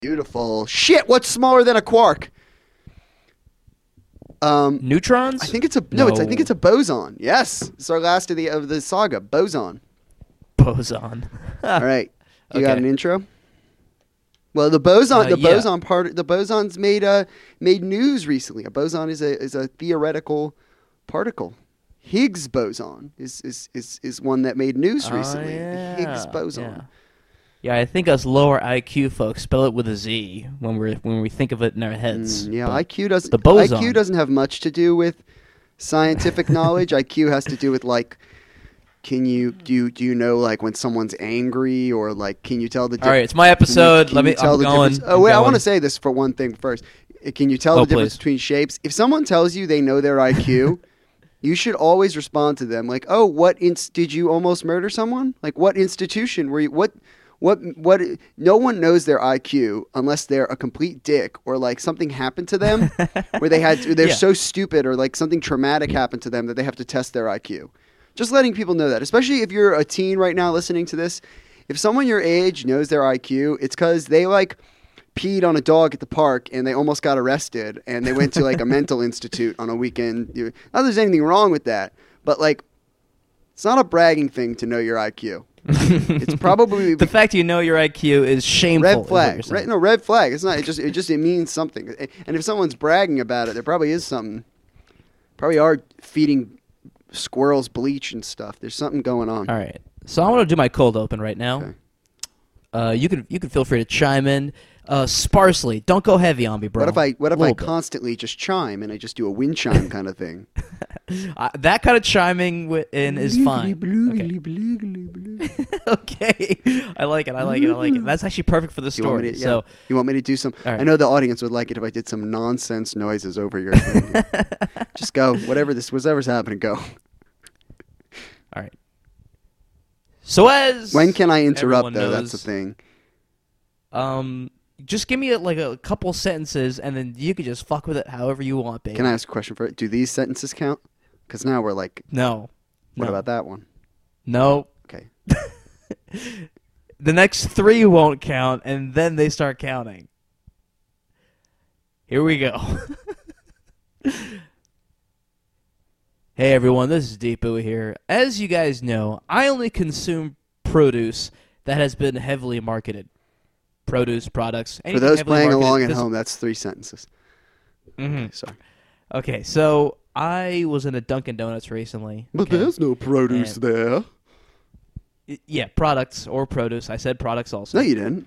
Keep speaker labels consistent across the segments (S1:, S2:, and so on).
S1: Beautiful. Shit, what's smaller than a quark?
S2: Neutrons?
S1: I think it's a
S2: No.
S1: I think it's a boson. Yes, it's our last of the saga. Boson.
S2: Boson.
S1: All right, you got
S2: Okay.
S1: an intro? Well, the boson,
S2: Yeah.
S1: the boson's made news recently. A boson is a theoretical particle. Higgs boson is one that made news recently.
S2: Yeah.
S1: The Higgs boson.
S2: Yeah, I think us lower IQ folks spell it with a Z when we think of it in our heads.
S1: Yeah,
S2: But
S1: IQ
S2: the boson.
S1: IQ doesn't have much to do with scientific knowledge. IQ has to do with like, do you know like when someone's angry, or like can you tell the
S2: All right, it's my episode.
S1: Can you tell
S2: I'm
S1: the
S2: going.
S1: difference? Oh wait, I want to
S2: say.
S1: say this for one thing first. Can you tell
S2: Oh,
S1: the difference
S2: please.
S1: between shapes? If someone tells you they know their IQ, you should always respond to them like, "Oh, did you almost murder someone? Like what institution were you? What? No one knows their IQ unless they're a complete dick, or like something happened to them where they're
S2: Yeah.
S1: so stupid, or like something traumatic happened to them that they have to test their IQ. Just letting people know that, especially if you're a teen right now listening to this, if someone your age knows their IQ, it's because they like peed on a dog at the park and they almost got arrested and they went to like a mental institute on a weekend. Not that there's anything wrong with that, but like it's not a bragging thing to know your IQ. It's probably
S2: The fact you know your IQ is shameful.
S1: red
S2: is what
S1: flag.
S2: you're saying.
S1: Red flag. It's not. It means something. And if someone's bragging about it, there probably is something. Probably are feeding squirrels bleach and stuff. There's something going on.
S2: All right, so I want to do my cold open right now.
S1: Okay.
S2: You can feel free to chime in sparsely. Don't go heavy on me, bro.
S1: What if I
S2: Little bit.
S1: constantly just chime and I just do a wind chime kind of thing?
S2: That kind of chiming in is fine. Okay, I like it. That's actually perfect for the
S1: You want
S2: story.
S1: me to,
S2: So
S1: you want me to do some?
S2: All right.
S1: I know the audience would like it if I did some nonsense noises over your thing. Just go, whatever's happening, go.
S2: all right. So as
S1: When can I interrupt
S2: everyone
S1: though?
S2: knows,
S1: That's the thing.
S2: Just give me like a couple sentences, and then you can just fuck with it however you want, baby.
S1: Can I ask a question for it? Do these sentences count? Because now we're like,
S2: No.
S1: what
S2: No.
S1: about that one?
S2: No.
S1: Okay.
S2: The next 3 won't count, and then they start counting. Here we go. Hey everyone, this is Deepu here. As you guys know, I only consume produce that has been heavily marketed. Produce, products,
S1: For
S2: anything
S1: those
S2: heavily
S1: playing
S2: marketed.
S1: along at
S2: This-
S1: home, that's 3 sentences.
S2: Mhm.
S1: Sorry.
S2: Okay, so I was in a Dunkin' Donuts recently.
S1: But
S2: okay?
S1: there's no produce
S2: And-
S1: there.
S2: Yeah, products or produce. I said products also.
S1: No, you didn't.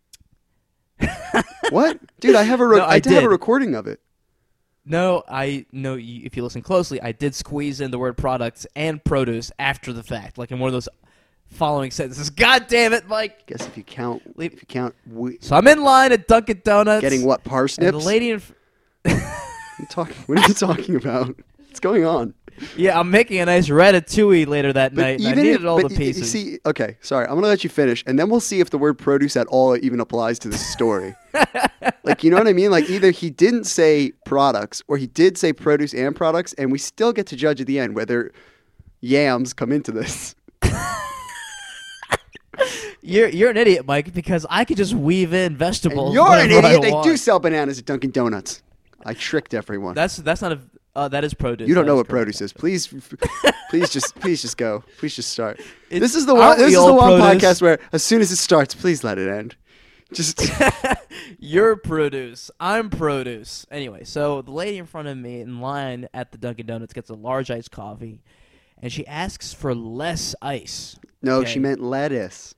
S1: What? Dude, I have a
S2: No, I
S1: I did have a
S2: did.
S1: recording of it.
S2: No, I know. If you listen closely, I did squeeze in the word products and produce after the fact, like in one of those following sentences. God damn it, Mike!
S1: Guess if you count,
S2: So I'm in line at Dunkin' Donuts.
S1: getting what,
S2: And
S1: parsnips?
S2: the lady in.
S1: What are you talking about? What's going on?
S2: Yeah, I'm making a nice ratatouille later that night. And I needed all the
S1: you
S2: pieces.
S1: see, okay, sorry, I'm gonna let you finish, and then we'll see if the word produce at all even applies to this story. Like, you know what I mean? Like, either he didn't say products, or he did say produce and products, and we still get to judge at the end whether yams come into this.
S2: You're an idiot, Mike, because I could just weave in vegetables.
S1: And you're an
S2: whenever I
S1: idiot. They
S2: want.
S1: do sell bananas at Dunkin' Donuts. I tricked everyone.
S2: That's not a. That is produce.
S1: You don't
S2: That
S1: know
S2: is
S1: what produce is. Please just go. Please just start.
S2: It's-
S1: This is the
S2: aren't
S1: one. This
S2: we
S1: is the
S2: all
S1: one
S2: produce?
S1: podcast where, as soon as it starts, please let it end. Just
S2: You're produce. I'm produce. Anyway, so the lady in front of me in line at the Dunkin' Donuts gets a large iced coffee, and she asks for less ice.
S1: no.
S2: Okay.
S1: She meant lettuce.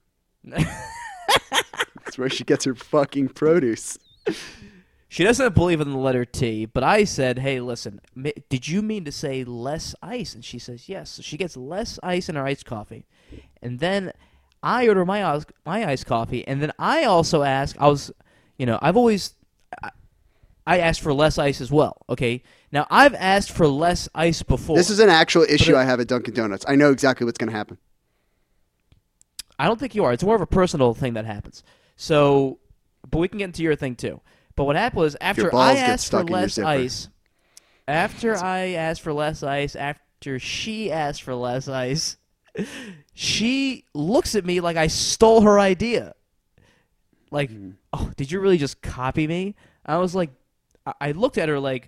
S1: That's where she gets her fucking produce.
S2: She doesn't believe in the letter T, but I said, hey, listen, did you mean to say less ice? And she says, yes. So she gets less ice in her iced coffee. And then I order my iced coffee, and then I also ask, I asked for less ice as well, okay? Now, I've asked for less ice before.
S1: This is an actual issue I have at Dunkin' Donuts. I know exactly what's going to happen.
S2: I don't think you are. It's more of a personal thing that happens. So, but we can get into your thing too. But what happened was after
S1: balls
S2: I
S1: get
S2: asked
S1: stuck
S2: for
S1: in your
S2: less
S1: zipper.
S2: ice, after she asked for less ice, she looks at me like I stole her idea. Like, oh, did you really just copy me? I was like, I looked at her like,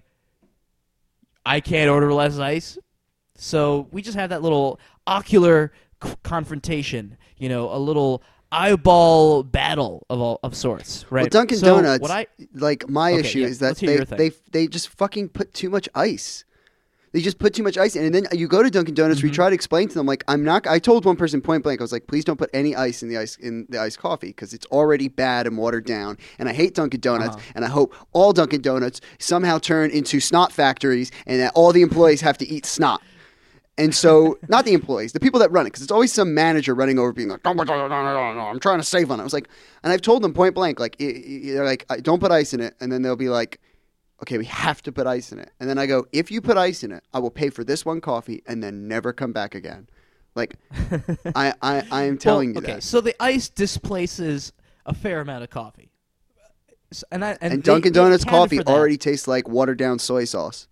S2: I can't order less ice. So we just had that little ocular confrontation, you know, a little eyeball battle of sorts, right?
S1: Well, Dunkin'
S2: So
S1: Donuts,
S2: what I
S1: like my
S2: Okay,
S1: issue
S2: yeah,
S1: is that
S2: let's hear your thing.
S1: they just fucking put too much ice. They just put too much ice in, and then you go to Dunkin' Donuts. We try to explain to them like I'm not. I told one person point blank, I was like, please don't put any ice in the iced coffee because it's already bad and watered down. And I hate Dunkin' Donuts, and I hope all Dunkin' Donuts somehow turn into snot factories, and that all the employees have to eat snot. And so, not the employees, the people that run it, because it's always some manager running over being like, no, I'm trying to save on it. I was like, and I've told them point blank, like, they're like, don't put ice in it. And then they'll be like, okay, we have to put ice in it. And then I go, if you put ice in it, I will pay for this one coffee and then never come back again. Like, I am telling you that.
S2: So the ice displaces a fair amount of coffee. And
S1: Dunkin'
S2: they
S1: Donuts
S2: accounted
S1: coffee
S2: for that.
S1: already tastes like watered down soy sauce.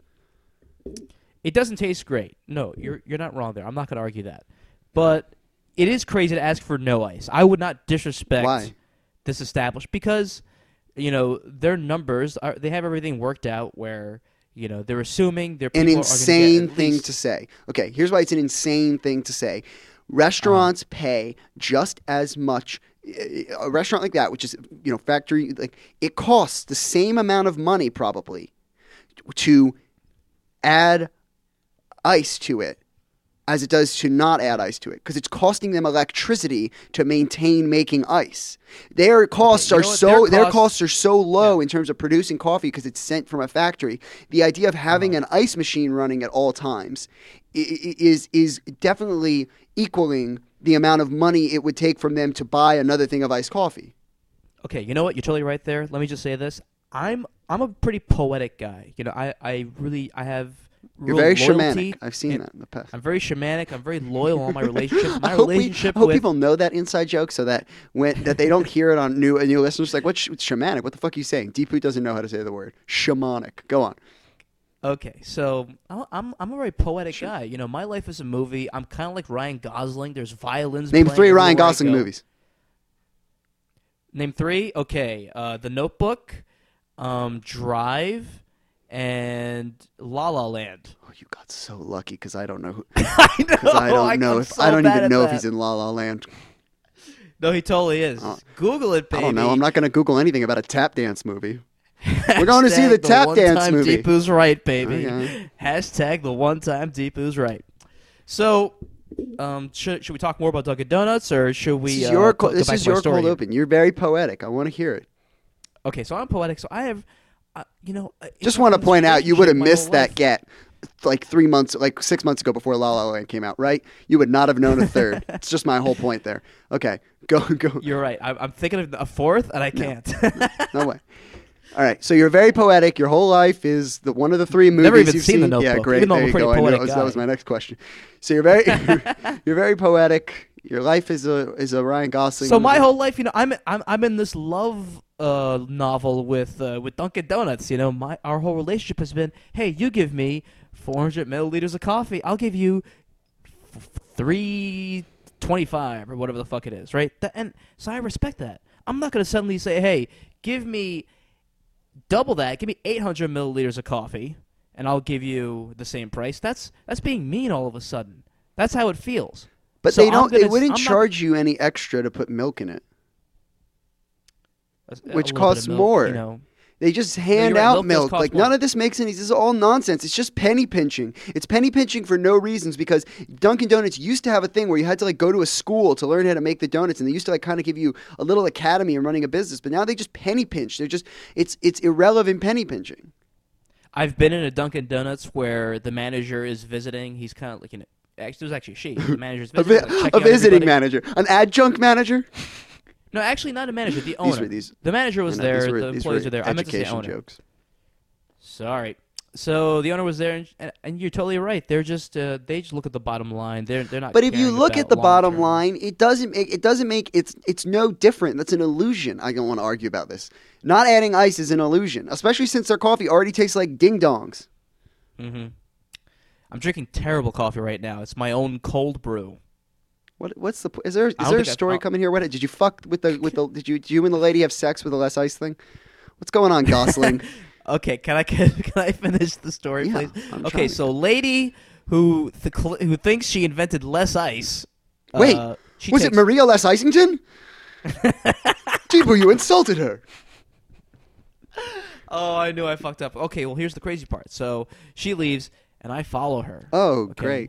S2: It doesn't taste great. No, you're not wrong there. I'm not going to argue that. But it is crazy to ask for no ice. I would not disrespect
S1: Why?
S2: this establishment because, you know, their numbers they have everything worked out where, you know, they're assuming their people
S1: An
S2: are
S1: insane
S2: gonna get at
S1: thing
S2: least,
S1: to say. Okay, here's why it's an insane thing to say. Restaurants pay just as much. A restaurant like that, which is, you know, factory, like it costs the same amount of money probably to add ice to it as it does to not add ice to it because it's costing them electricity to maintain making ice. Their costs
S2: you
S1: are
S2: know what?
S1: their costs are so low in terms of producing coffee because it's sent from a factory. The idea of having an ice machine running at all times is definitely equaling the amount of money it would take from them to buy another thing of iced coffee.
S2: Okay, you know what? You're totally right there. Let me just say this. I'm a pretty poetic guy. You know, I have
S1: You're
S2: real
S1: very
S2: loyalty.
S1: shamanic. I've seen that in the past.
S2: I'm very shamanic. I'm very loyal in all my relationships. My
S1: I hope
S2: relationship
S1: I hope
S2: with
S1: people know that inside joke so that that they don't hear it on new listeners. Like, what's shamanic? What the fuck are you saying? Deepu doesn't know how to say the word shamanic. Go on.
S2: Okay, so I'm a very poetic guy. You know, my life is a movie. I'm kind of like Ryan Gosling. There's violins.
S1: Name
S2: playing
S1: 3
S2: everywhere
S1: Ryan
S2: I
S1: Gosling
S2: go.
S1: movies.
S2: Name 3. Okay, The Notebook, Drive, and La La Land.
S1: Oh, you got so lucky because I don't know. Who,
S2: I know.
S1: because I don't know
S2: I'm
S1: if
S2: so
S1: I don't
S2: bad
S1: even
S2: at
S1: know if
S2: that.
S1: he's in La La Land.
S2: No, he totally is. Google it, baby.
S1: I don't know. I'm not going to Google anything about a tap dance movie. We're going to see the tap dance
S2: one-time
S1: movie.
S2: Deepu's right, baby.
S1: Okay.
S2: Hashtag the one-time Deepu's right. So, should we talk more about Dunkin' Donuts, or should we?
S1: This is your
S2: go
S1: this
S2: back
S1: is
S2: to my
S1: your
S2: story
S1: cold
S2: here?
S1: open. You're very poetic. I want to hear it.
S2: Okay, so I'm poetic. So I have, you know,
S1: Just want to point out, you would have missed that
S2: life.
S1: get like 6 months ago before La La Land came out, right? You would not have known a third. It's just my whole point there. Okay, go.
S2: You're right. I'm thinking of a fourth, and I can't.
S1: No way. All right, so you're very poetic. Your whole life is one of the 3 movies
S2: Never even
S1: you've
S2: seen
S1: seen.
S2: The Notebook,
S1: Yeah, great.
S2: even though I'm
S1: There
S2: a
S1: you
S2: pretty
S1: go. I know.
S2: poetic
S1: That was
S2: guy.
S1: my next question. So you're very you're very poetic. Your life is a Ryan Gosling.
S2: So my
S1: movie.
S2: whole life, you know, I'm in this love novel with Dunkin' Donuts. You know, our whole relationship has been, hey, you give me 400 milliliters of coffee, I'll give you 325 or whatever the fuck it is, right? And so I respect that. I'm not gonna suddenly say, hey, give me double that, give me 800 milliliters of coffee, and I'll give you the same price. That's being mean all of a sudden. That's how it feels.
S1: But
S2: So
S1: they don't. They wouldn't
S2: I'm not-
S1: charge you any extra to put milk in it.
S2: a
S1: Which
S2: little bit
S1: costs
S2: of milk,
S1: more.
S2: You know.
S1: They just hand
S2: right,
S1: out
S2: milk does
S1: milk.
S2: cost
S1: Like
S2: more.
S1: none of this makes any. This is all nonsense. It's just penny pinching. It's penny pinching for no reasons because Dunkin' Donuts used to have a thing where you had to like go to a school to learn how to make the donuts, and they used to like kind of give you a little academy in running a business. But now they just penny pinch. They're just it's irrelevant penny pinching.
S2: I've been in a Dunkin' Donuts where the manager is visiting. He's kind of like, it was actually she. The manager's visiting. like,
S1: A
S2: checking out
S1: visiting
S2: everybody.
S1: manager, an adjunct manager.
S2: No, actually not a manager. The owner.
S1: These
S2: the manager was there.
S1: These were,
S2: The
S1: these
S2: employees
S1: were
S2: were there. I meant to say
S1: education
S2: owner.
S1: jokes.
S2: Sorry. So the owner was there, and you're totally right. They're just they just look at the bottom line. They're not.
S1: But if you
S2: caring
S1: look
S2: about
S1: at the bottom
S2: long-term.
S1: line, it doesn't make it's no different. That's an illusion. I don't want to argue about this. Not adding ice is an illusion, especially since their coffee already tastes like ding dongs.
S2: Mm-hmm. I'm drinking terrible coffee right now. It's my own cold brew.
S1: What's the is there
S2: I don't
S1: a
S2: think
S1: story coming here? What did you fuck with the did you and the lady have sex with the less ice thing? What's going on, Gosling?
S2: Okay, can I finish the story,
S1: Yeah,
S2: please?
S1: I'm
S2: Okay,
S1: trying.
S2: so lady who thinks she invented less ice.
S1: Wait,
S2: she
S1: was it
S2: takes-
S1: Maria Les Isington? Deepu, you insulted her.
S2: Oh, I knew I fucked up. Okay, well, here's the crazy part. So she leaves, and I follow her.
S1: Oh,
S2: Okay.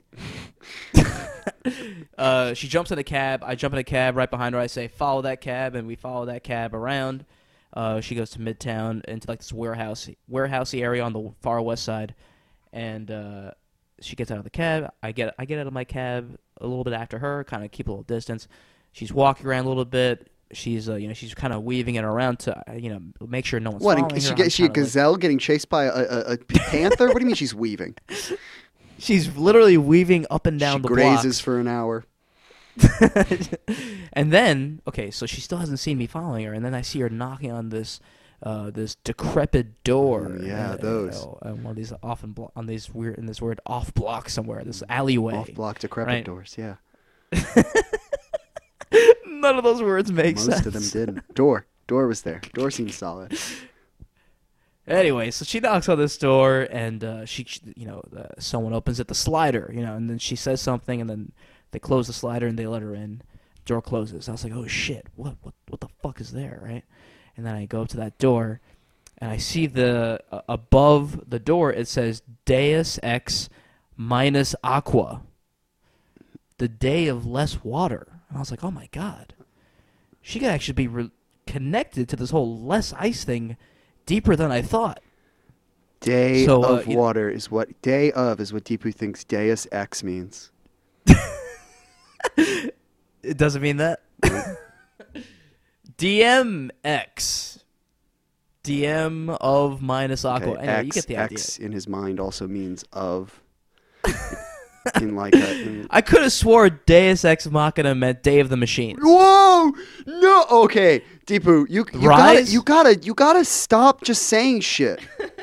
S1: great.
S2: She jumps in a cab. I jump in a cab right behind her. I say, follow that cab, and we follow that cab around. She goes to Midtown into like this warehousey area on the far west side, and she gets out of the cab. I get out of my cab a little bit after her, kind of keep a little distance. She's walking around a little bit. She's she's kind of weaving it around to make sure no one's
S1: What?
S2: following
S1: Is
S2: her.
S1: she a gazelle getting chased by a panther? What do you mean she's weaving?
S2: She's literally weaving up and down
S1: She
S2: the
S1: grazes
S2: block.
S1: for an hour.
S2: And then, okay, so she still hasn't seen me following her, and then I see her knocking on this this decrepit door.
S1: Yeah, those.
S2: One of these on these weird in this weird off block somewhere, this alleyway.
S1: Off-block decrepit
S2: Right.
S1: doors, yeah.
S2: None of those words make sense.
S1: Most of them didn't. Door was there. Door seemed solid.
S2: Anyway, so she knocks on this door, and someone opens it, the slider, and then she says something, and then they close the slider and they let her in. Door closes. I was like, oh shit, what the fuck is there, right? And then I go up to that door, and I see the above the door it says Deus Ex minus Aqua, the day of less water. And I was like, oh my god, she could actually be connected to this whole less ice thing deeper than I thought.
S1: Day
S2: So,
S1: of water is what Deepu thinks Deus Ex means.
S2: It doesn't mean that. DMX. DM of minus Aqua.
S1: Okay,
S2: Anyway,
S1: X,
S2: you get the idea.
S1: X in his mind also means of. in like a.
S2: I could have swore Deus Ex Machina meant Day of the Machines.
S1: Whoa! No. Okay, Deepu, you
S2: Rise?
S1: gotta stop just saying shit.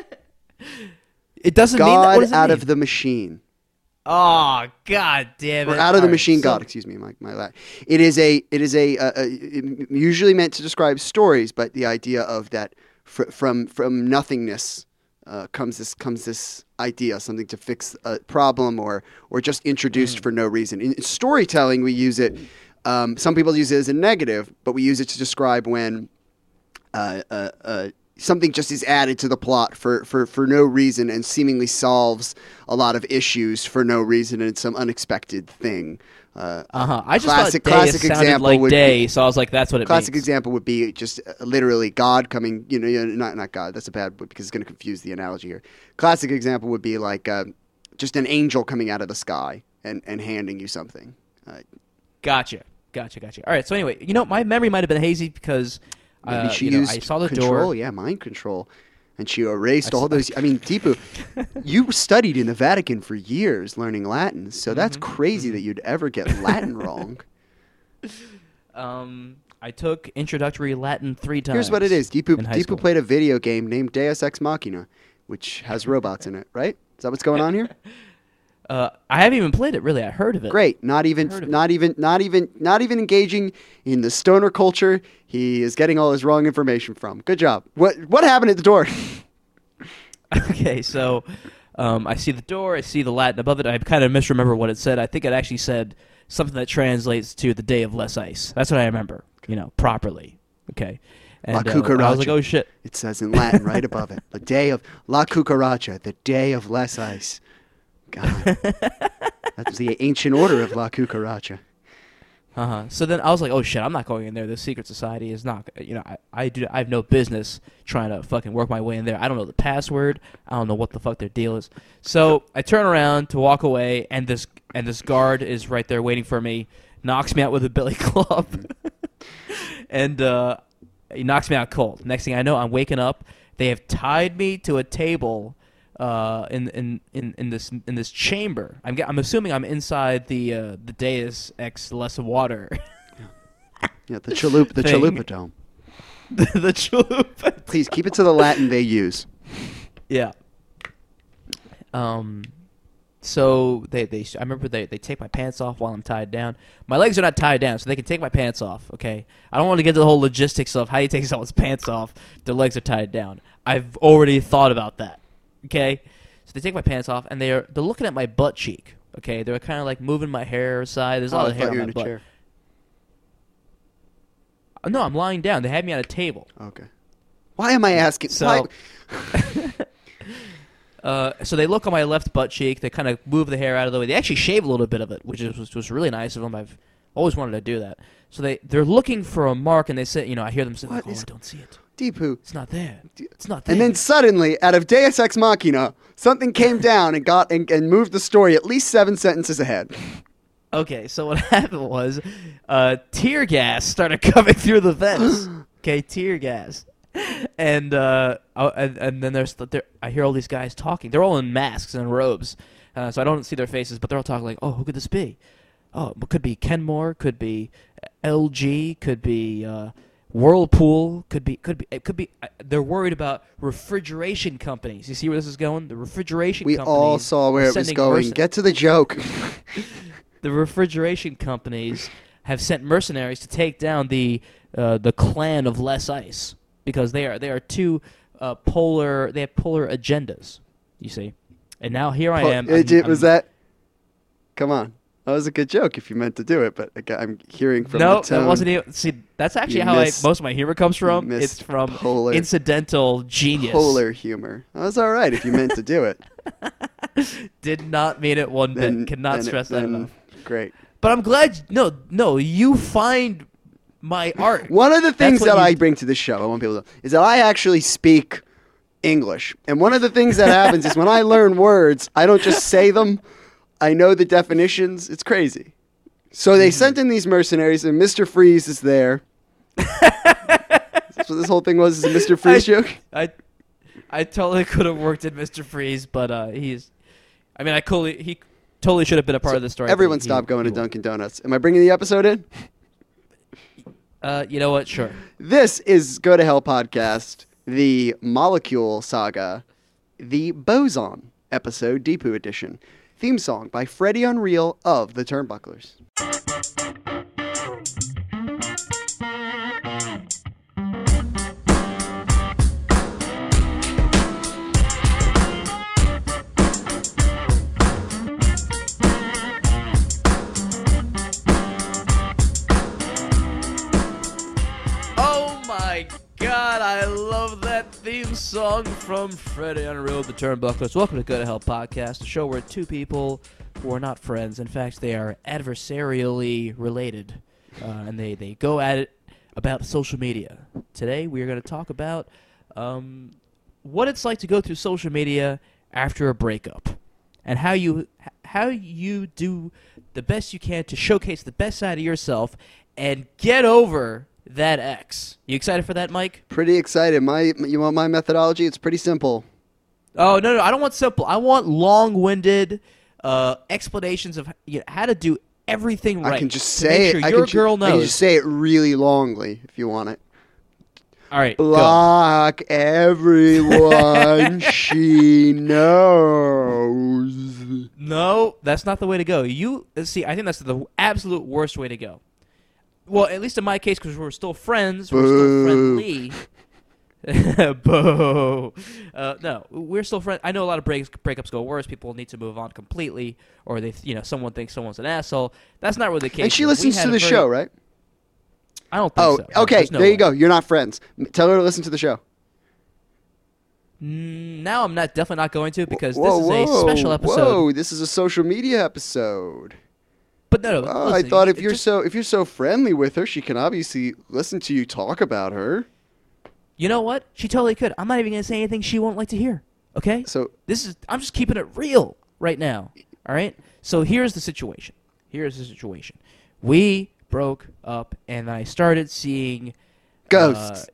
S2: It doesn't mean that. What
S1: God
S2: does it
S1: out
S2: mean?
S1: of the machine.
S2: Oh, god damn it!
S1: Or out of the
S2: All right,
S1: machine
S2: so-
S1: God, excuse me, my lad. It is usually meant to describe stories, but the idea of that from nothingness comes this idea, something to fix a problem or just introduced for no reason. In storytelling, we use it. Some people use it as a negative, but we use it to describe when something just is added to the plot for no reason and seemingly solves a lot of issues for no reason, and it's some unexpected thing.
S2: I just
S1: classic
S2: thought Deus sounded
S1: example
S2: like
S1: would
S2: day,
S1: be,
S2: so I was like, that's what it
S1: classic
S2: means.
S1: example would be just literally God coming. Not God. That's a bad word because it's going to confuse the analogy here. Classic example would be like just an angel coming out of the sky and handing you something.
S2: Gotcha. All right, so anyway, my memory might have been hazy because
S1: Maybe she used
S2: I saw the
S1: control,
S2: door.
S1: yeah, mind control, and she erased all those. I mean, Deepu, you studied in the Vatican for years learning Latin, so that's crazy that you'd ever get Latin wrong.
S2: I took introductory Latin 3 times.
S1: Here's what it is:
S2: in high
S1: Deepu
S2: school.
S1: played a video game named Deus Ex Machina, which has robots in it. Right? Is that what's going on here?
S2: I haven't even played it really. I heard of it.
S1: Great. Not even engaging in the stoner culture. He is getting all his wrong information from. Good job. What happened at the door?
S2: Okay, so I see the door. I see the Latin above it. I kind of misremember what it said. I think it actually said something that translates to the day of less ice. That's what I remember. Properly. Okay. And
S1: La
S2: I was
S1: Cucaracha.
S2: like, oh shit.
S1: It says in Latin right above it. The day of La Cucaracha, the day of less ice. God. That was the ancient order of La Cucaracha.
S2: So then I was like, oh shit, I'm not going in there. This secret society is not. I have no business trying to fucking work my way in there. I don't know the password. I don't know what the fuck their deal is. So I turn around to walk away, and this guard is right there waiting for me. Knocks me out with a billy club, and he knocks me out cold. Next thing I know, I'm waking up. They have tied me to a table. In this chamber, I'm assuming I'm inside the Deus Ex less water.
S1: Yeah, the Chalupa Dome.
S2: the chalupa.
S1: Please keep it to the Latin they use.
S2: Yeah. So I remember they take my pants off while I'm tied down. My legs are not tied down, so they can take my pants off, okay? I don't want to get to the whole logistics of how you take someone's pants off. Their legs are tied down. I've already thought about that, okay? So they take my pants off, and they're looking at my butt cheek, okay? They're kind of like moving my hair aside. There's a lot of hair on my butt. Chair. No, I'm lying down. They had me on a table.
S1: Okay. Why am I asking?
S2: So, so they look on my left butt cheek. They kind of move the hair out of the way. They actually shave a little bit of it, which was really nice of them. I've always wanted to do that. So they're looking for a mark, and they say, I hear them say, like, I don't see it.
S1: Deepu.
S2: It's not there. It's not there.
S1: And then suddenly, out of Deus Ex Machina, something came down and moved the story at least 7 sentences ahead.
S2: Okay, so what happened was tear gas started coming through the vents. Okay, tear gas. And then I hear all these guys talking. They're all in masks and robes, so I don't see their faces, but they're all talking like, "Oh, who could this be? Oh, it could be Kenmore, could be LG, could be Whirlpool, could be. They're worried about refrigeration companies. You see where this is going? The refrigeration companies.
S1: We all saw where it was going. Get to the joke.
S2: The refrigeration companies have sent mercenaries to take down the clan of Less Ice. Because they are two polar agendas, you see. And now here I am.
S1: Was that? Come on, that was a good joke if you meant to do it, but I'm hearing from the tone.
S2: No, that wasn't even. See, that's actually how most of my humor comes from. It's from incidental genius.
S1: Polar humor. That was all right if you meant to do it.
S2: Did not mean it one bit. Cannot stress that enough.
S1: Great.
S2: But I'm glad. No, you find my art.
S1: One of the things that I bring to this show, I want people to know, is that I actually speak English. And one of the things that happens is when I learn words, I don't just say them. I know the definitions. It's crazy. So they sent in these mercenaries, and Mr. Freeze is there. That's what this whole thing was, is a Mr. Freeze joke?
S2: I totally could have worked in Mr. Freeze, but he totally should have been a part of the story.
S1: Everyone stop going to Dunkin' Donuts. Am I bringing the episode in?
S2: You know what? Sure.
S1: This is Go to Hell Podcast, the Molecule Saga, the Boson episode, Deepu edition. Theme song by Freddie Unreal of the Turnbucklers.
S2: God, I love that theme song from Freddie Unreal of the Turnbucklers. Welcome to Go to Hell Podcast, a show where two people who are not friends, in fact, they are adversarially related, and they go at it about social media. Today, we are going to talk about what it's like to go through social media after a breakup, and how you do the best you can to showcase the best side of yourself and get over that ex. You excited for that, Mike?
S1: Pretty excited. You want my methodology? It's pretty simple.
S2: Oh, no, I don't want simple. I want long-winded explanations of how to do everything right.
S1: I can just say it.
S2: Girl knows.
S1: I can just say it really longly if you want it.
S2: All right,
S1: block go. Everyone she knows.
S2: No, that's not the way to go. See, I think that's the absolute worst way to go. Well, at least in my case, because we're still friends, we're still friendly. Boo. No, we're still friends. I know a lot of breakups go worse. People need to move on completely, or someone thinks someone's an asshole. That's not really the case.
S1: And she listens to the show, right?
S2: I don't think so.
S1: Oh, okay. There you go. You're not friends. Tell her to listen to the show.
S2: Now I'm definitely not going to, because this is a special episode.
S1: Whoa, this is a social media episode.
S2: But no, listen,
S1: I thought if you're so friendly with her, she can obviously listen to you talk about her.
S2: You know what? She totally could. I'm not even going to say anything she won't like to hear. Okay?
S1: So
S2: I'm just keeping it real right now. All right? So here's the situation. We broke up, and I started seeing
S1: ghosts.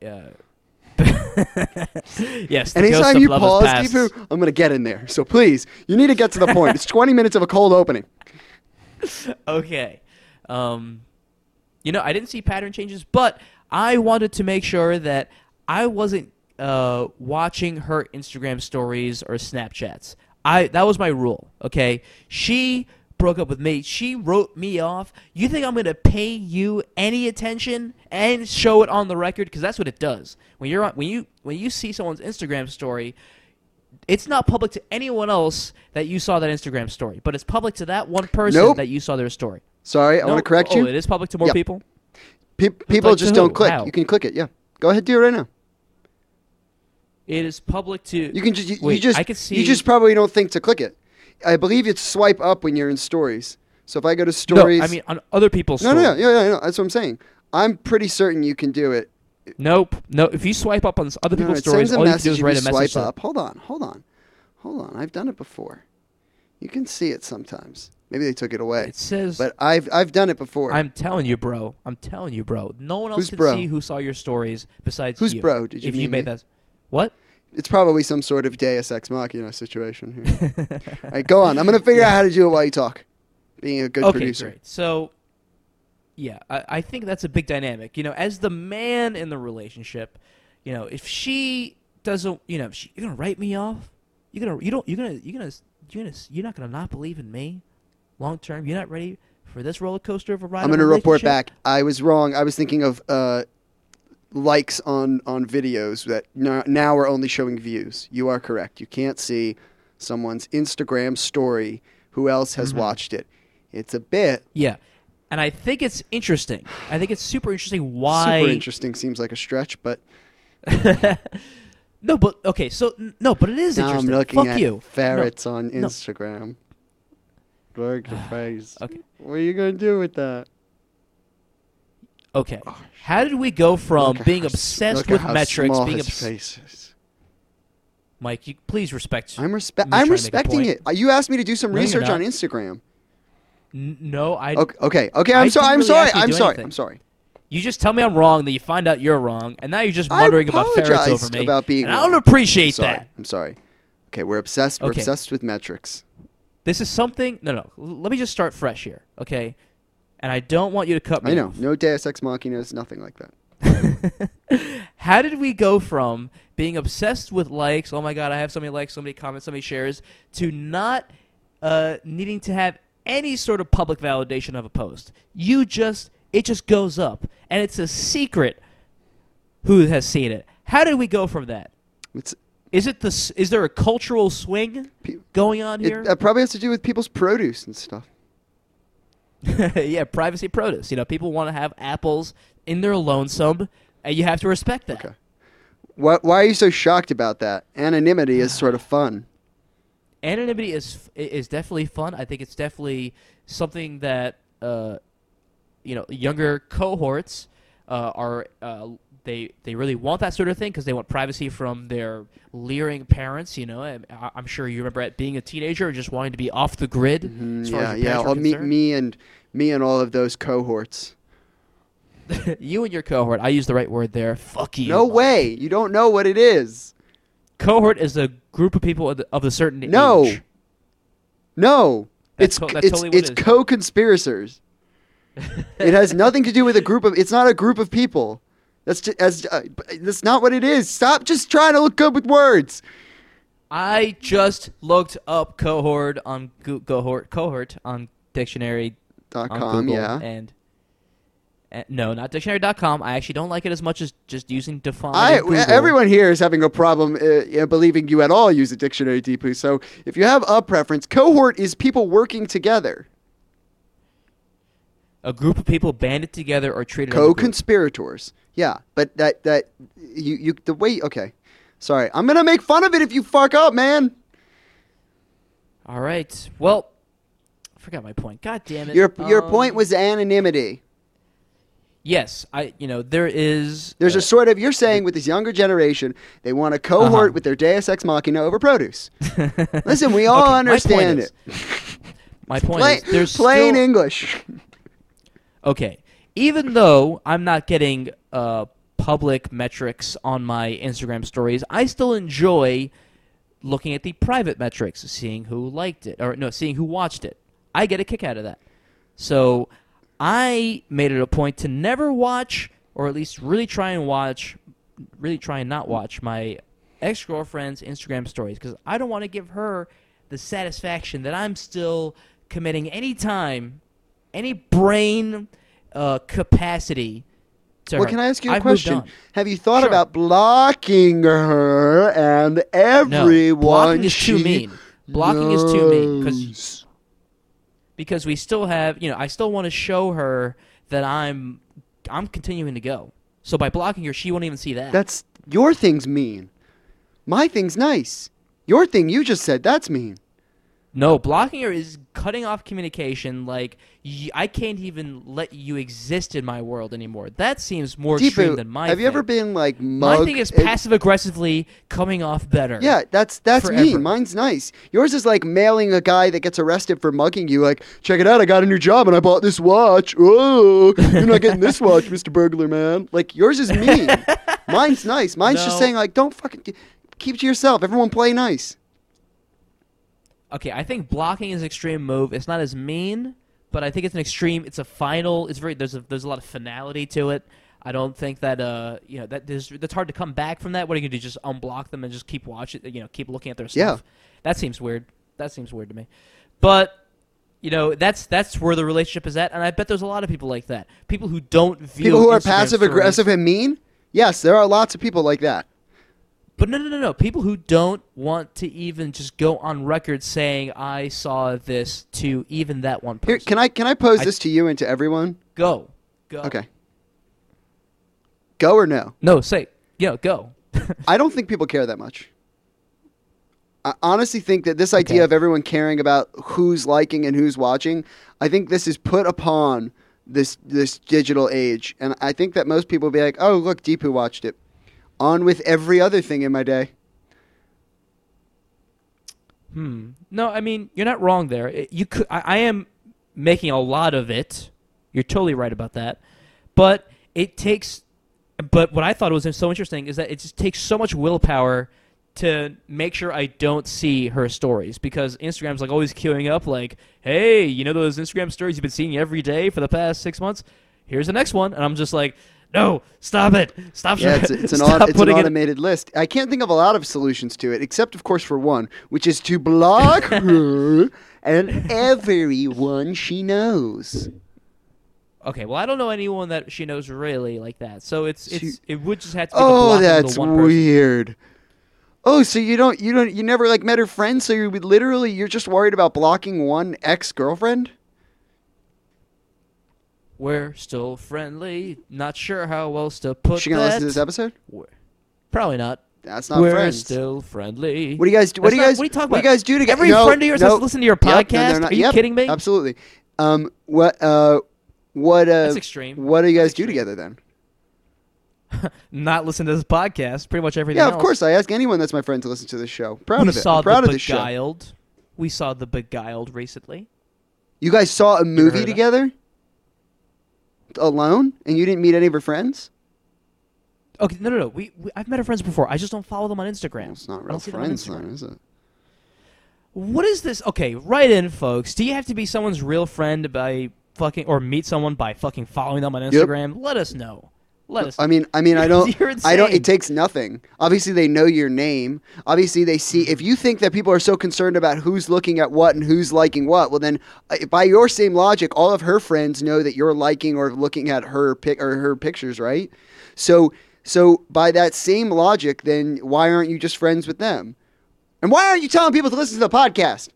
S2: Yes.
S1: Anytime you pause, Deepu, I'm going to get in there. So please, you need to get to the point. It's 20 minutes of a cold opening.
S2: Okay. I didn't see pattern changes, but I wanted to make sure that I wasn't watching her Instagram stories or Snapchats. That was my rule, okay? She broke up with me. She wrote me off. You think I'm going to pay you any attention and show it on the record? Because that's what it does. When you see someone's Instagram story, it's not public to anyone else that you saw that Instagram story, but it's public to that one person that you saw their story.
S1: Sorry, I want to correct you.
S2: Oh, it is public to more people?
S1: People just don't click.
S2: How?
S1: You can click it, yeah. Go ahead, do it right now.
S2: It is public to...
S1: You can just...
S2: Wait, I can see...
S1: You just probably don't think to click it. I believe it's swipe up when you're in stories. So if I go to stories...
S2: No, I mean on other people's stories.
S1: No, that's what I'm saying. I'm pretty certain you can do it.
S2: Nope. No, if you swipe up on other people's stories, all you have to do is write a message.
S1: Swipe up. Hold on. I've done it before. You can see it sometimes. Maybe they took it away.
S2: It says...
S1: But I've done it before.
S2: I'm telling you, bro. No one else can see who saw your stories besides you.
S1: Who's bro? Did you mean
S2: made that... What?
S1: It's probably some sort of Deus Ex Machina situation here. All right, go on. I'm going to figure out how to do it while you talk. Being a good producer.
S2: Okay, great. So, yeah, I think that's a big dynamic. You know, as the man in the relationship, you know, if she doesn't, you know, you're going to write me off? You're not going to not believe in me long term? You're not ready for this roller coaster of a ride?
S1: I'm going to report back. I was wrong. I was thinking of likes on videos that now are only showing views. You are correct. You can't see someone's Instagram story who else has watched it. It's a bit.
S2: Yeah. And I think it's interesting. I think it's super interesting why...
S1: Super interesting seems like a stretch, but...
S2: No, but it is
S1: now
S2: interesting.
S1: I'm looking
S2: Fuck
S1: at
S2: you.
S1: ferrets on Instagram. Look at your face.
S2: Okay.
S1: What are you going to do with that?
S2: Okay. How did we go from being obsessed with metrics, being
S1: faces?
S2: Mike, you please respect.
S1: I'm respecting it. You asked me to do some research on Instagram.
S2: No, I.
S1: Okay. I'm sorry.
S2: You just tell me I'm wrong, then you find out you're wrong, and now you're just muttering about ferrets over me.
S1: About being
S2: and I don't appreciate that.
S1: I'm sorry. Okay, we're obsessed. We're obsessed with metrics.
S2: This is something. No. Let me just start fresh here, okay? And I don't want you to cut me.
S1: I know.
S2: off.
S1: No Deus Ex Machinas, nothing like that.
S2: How did we go from being obsessed with likes, oh my god, I have so many likes, so many comments, so many shares, to not needing to have any sort of public validation of a post? It just goes up, and it's a secret who has seen it. How did we go from that? Is there a cultural swing going on here?
S1: It probably has to do with people's produce and stuff.
S2: Yeah, privacy produce. You know, people want to have apples in their lonesome, and you have to respect that.
S1: Okay. Why are you so shocked about that? Anonymity is sort of fun.
S2: Anonymity is definitely fun. I think it's definitely something that younger cohorts are they really want that sort of thing because they want privacy from their leering parents. You know, I'm sure you remember being a teenager and just wanting to be off the grid. As far as your parents were concerned.
S1: Me and all of those cohorts.
S2: You and your cohort. I use the right word there. Fuck you.
S1: No way. You don't know what it is.
S2: Cohort is a group of people of a certain age.
S1: No.
S2: It's
S1: co-conspirators. It has nothing to do with a group of... It's not a group of people. That's not what it is. Stop just trying to look good with words.
S2: I just looked up cohort on dictionary.com,
S1: yeah.
S2: And no, not dictionary.com. I actually don't like it as much as just using define.
S1: Everyone here is having a problem believing you at all use a dictionary, Deepu. So if you have a preference, cohort is people working together.
S2: A group of people banded together or treated
S1: co-conspirators. Yeah, but the way. Okay, sorry, I'm gonna make fun of it if you fuck up, man.
S2: All right. Well, I forgot my point. God damn it.
S1: Your point was anonymity.
S2: Yes, there's
S1: a sort of, you're saying with this younger generation, they want a cohort with their Deus Ex Machina over produce. Listen, we all understand it.
S2: My point is, there's
S1: plain English.
S2: Okay, even though I'm not getting public metrics on my Instagram stories, I still enjoy looking at the private metrics, seeing who liked it, seeing who watched it. I get a kick out of that. So I made it a point to never watch, or at least really try and not watch my ex-girlfriend's Instagram stories because I don't want to give her the satisfaction that I'm still committing any time, any brain capacity to her.
S1: Well, can I ask you a
S2: I've moved
S1: question?
S2: on.
S1: Have you thought
S2: Sure.
S1: about blocking her and everyone
S2: blocking is too
S1: she
S2: mean. Blocking is too mean
S1: knows?
S2: because we still have, I still want to show her that I'm continuing to go. So by blocking her, she won't even see that.
S1: That's your thing's mean. My thing's nice. Your thing you just said, that's mean.
S2: No, blocking her is cutting off communication. Like, I can't even let you exist in my world anymore. That seems more extreme than my thing.
S1: Have you ever been like mugged?
S2: My thing is passive-aggressively coming off better.
S1: Yeah, that's
S2: Forever.
S1: mean. Mine's nice. Yours is like mailing a guy that gets arrested for mugging you, like, check it out, I got a new job and I bought this watch. Oh, you're not getting this watch, Mr. Burglar Man. Like, yours is mean. Mine's nice. Mine's just
S2: No.
S1: saying, like, don't fucking keep to yourself. Everyone play nice.
S2: Okay, I think blocking is an extreme move. It's not as mean, but I think it's an extreme. It's a final. It's very. There's a lot of finality to it. I don't think that that's hard to come back from that. What are you gonna do? Just unblock them and just keep watching? Keep looking at their stuff.
S1: Yeah.
S2: That seems weird. That seems weird to me. But that's where the relationship is at, and I bet there's a lot of people like that. People who don't view
S1: People who are
S2: Instagram
S1: passive aggressive
S2: stories-
S1: and mean? Yes, there are lots of people like that.
S2: But no. People who don't want to even just go on record saying I saw this to even that one person.
S1: Here, can I pose this to you and to everyone?
S2: Go.
S1: Okay. Go or no?
S2: No, say go.
S1: I don't think people care that much. I honestly think that this idea
S2: Okay.
S1: of everyone caring about who's liking and who's watching, I think this is put upon this digital age. And I think that most people will be like, oh, look, Deepu watched it. On with every other thing in my day.
S2: No, I mean you're not wrong there. You could. I am making a lot of it. You're totally right about that. But it takes. But what I thought was so interesting is that it just takes so much willpower to make sure I don't see her stories, because Instagram's like always queuing up like, hey, those Instagram stories you've been seeing every day for the past 6 months? Here's the next one, and I'm just like, no, stop it, stop.
S1: Yeah, it's an
S2: stop putting it.
S1: automated list. I can't think of a lot of solutions to it, except, of course, for one, which is to block her and everyone she knows.
S2: Okay, well, I don't know anyone that she knows really like that, so it would just have to be the
S1: Oh,
S2: blocking of
S1: that's
S2: the one person.
S1: weird. Oh, so you never like met her friend, so you're just worried about blocking one ex-girlfriend?
S2: We're still friendly. Not sure how else to put
S1: She gonna
S2: that.
S1: listen to this episode?
S2: Probably not.
S1: That's not
S2: We're
S1: friends.
S2: still friendly.
S1: What do you guys do?
S2: What are you talking about?
S1: What do you guys do together?
S2: Every friend of yours has to listen to your podcast?
S1: they're not.
S2: Are you kidding me?
S1: Absolutely. What
S2: That's extreme.
S1: What do you guys
S2: That's
S1: do
S2: extreme.
S1: together then?
S2: Not listen to this podcast. Pretty much everything
S1: Yeah,
S2: else.
S1: of course. I ask anyone that's my friend to listen to this show. Proud
S2: We
S1: of it.
S2: saw
S1: I'm proud
S2: the
S1: of this show.
S2: Beguiled. We saw the Beguiled recently.
S1: You guys saw a
S2: heard
S1: movie
S2: of that?
S1: together? Alone? And you didn't meet any of her friends?
S2: Okay, no. I've met her friends before. I just don't follow them on Instagram.
S1: Well, it's not
S2: I
S1: real
S2: don't see them on
S1: friends
S2: Instagram.
S1: then, is it?
S2: What is this? Okay, write in, folks. Do you have to be someone's real friend by fucking, or meet someone by fucking following them on Instagram? Let us know. Let us.
S1: I mean, I don't.
S2: You're
S1: I don't.
S2: insane.
S1: It takes nothing. Obviously, they know your name. Obviously, they see. If you think that people are so concerned about who's looking at what and who's liking what, well, then by your same logic, all of her friends know that you're liking or looking at her her pictures, right? So by that same logic, then why aren't you just friends with them? And why aren't you telling people to listen to the podcast?